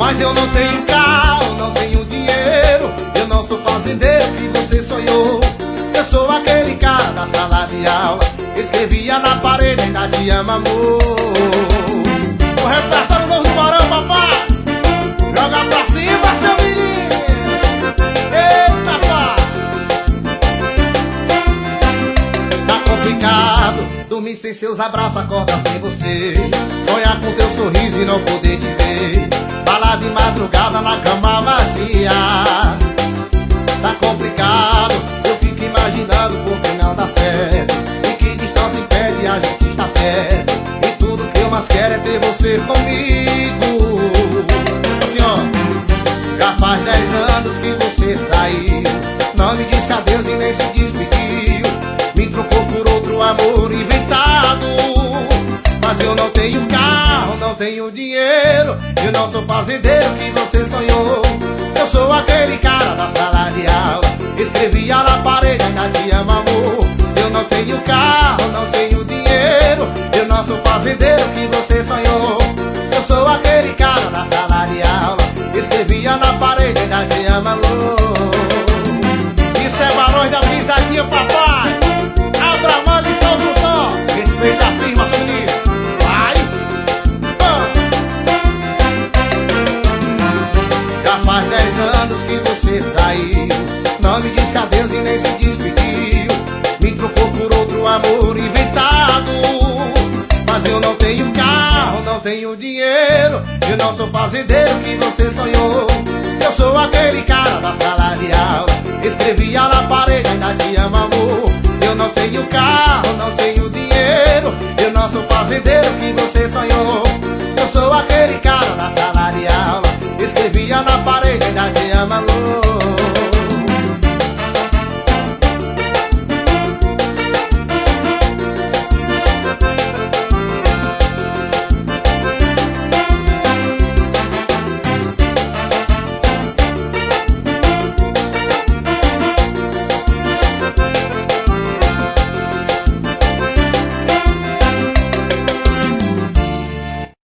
Mas eu não tenho carro, não tenho dinheiro. Eu não sou fazendeiro que você sonhou. Eu sou aquele cara da sala de aula, escrevia na parede, ainda te amo, amor. O repertório novo do Barão, papai. Joga pra cima, seu menino. Eita, pá. Tá complicado dormir sem seus abraços, acordar sem você, sonhar com teu sorriso e não poder te ver, falar de madrugada na cama vazia. Tá complicado, eu fico imaginando porque não dá certo, e que distância impede a gente estar perto, e tudo que eu mais quero é ter você comigo. Assim, ó, já faz 10 anos que você saiu, não me disse adeus e nem se despediu, me trocou por outro amor inventado. Mas eu não tenho carro, não tenho dinheiro, eu não sou fazendeiro que você sonhou. Eu sou aquele cara da sala de aula, escrevia na parede, ainda te amo, amor. Eu não tenho carro, não tenho dinheiro, eu não sou fazendeiro que você sonhou. Eu sou aquele cara da sala de aula, escrevia na parede, ainda te amo, amor. Isso é Barões da Pisadinha, papai. Abra a mão e solta o som, respeita a firma, seu menino. Faz 10 anos que você saiu, não me disse adeus e nem se despediu, me trocou por outro amor inventado. Mas eu não tenho carro, não tenho dinheiro, eu não sou fazendeiro que você sonhou. Eu sou aquele cara da sala de aula, escrevia na parede, ainda te amo, amor. Eu não tenho carro, não tenho dinheiro, eu não sou fazendeiro que você sonhou. Eu sou aquele cara da sala de aula, escrevia na parede, ainda te amo, amor.